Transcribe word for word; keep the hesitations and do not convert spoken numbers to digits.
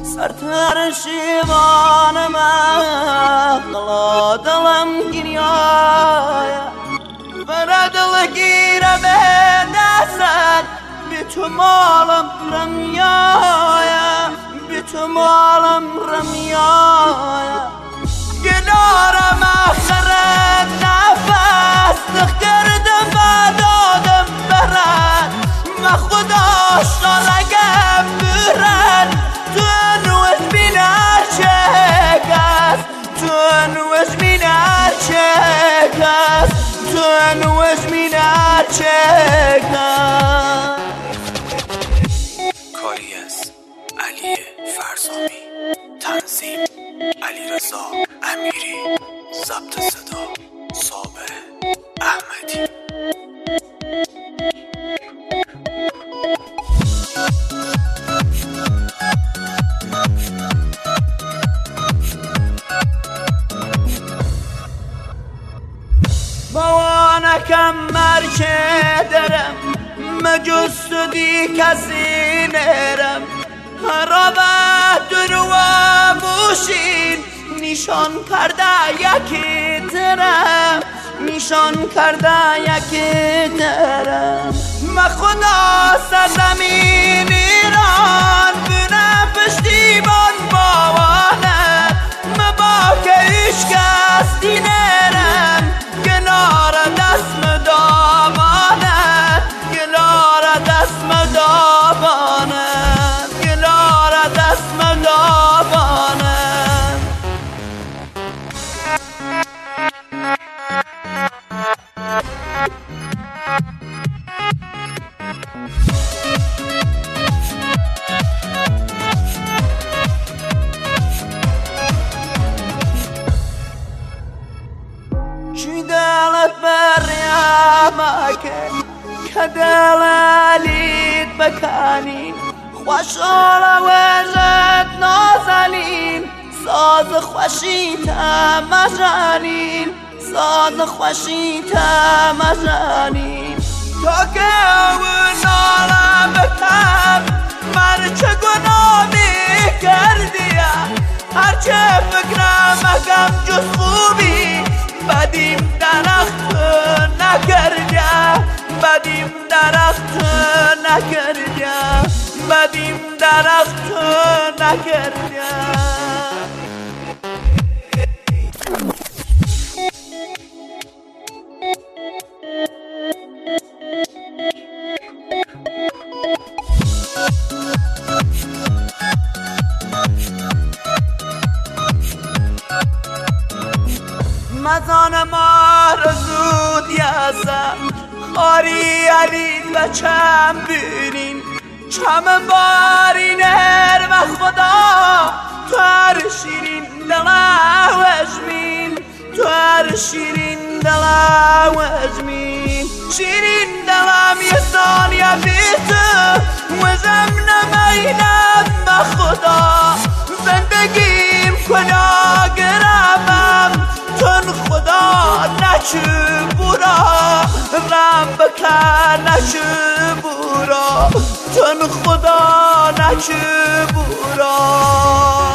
سرتر شیوان مغلا دلم گریایا برا دل گیره به دست بی تو مالم رمیایا بی تو مالم رمیایا گلارم آخرت نفس کردم و دادم برد و خدا شارگم برد تو نوش بینر چه کس تو نوش بینر چه کس تو نوش بینر چه کس کاری از علی فرزامی، تنظیم علیرضا امیری، ضبط صدا صابر احمدی. بوانکم مرچه درم مجست دی کسی نرم رابط درو بوشین نیشان کرده یکی درم نیشان کرده یکی درم ما خدا سرزمین ایران بونه پشتیبان باوانه ما با که ایش کس دینرم گنار دست دامانه گنار دست دامانه گنار دست دامانه چی دلت بریامکه که دلالید بکنین خوشحال وزد نازنین ساز خوشی تمزنین ساز خوشی تمزنین تا که اون نالم بکم من چه گناهی کردیم هرچه فکرم اگم جز خوبی بدیم درخت نکردیم بدیم درخت نکردیم بدیم درخت نکردیم مزان ما رو زود یاسم خاری علید و چم بینین چم بارین هر و خدا تو هر شیرین دلا وجمین تو هر شیرین دلا وجمین شیرین دلم یه ثانیه بیتو وزم نمینم به خدا زندگیم کجا گرمم تن خدا نچه بورا رم بکن نچه بورا تن خدا نچه بورا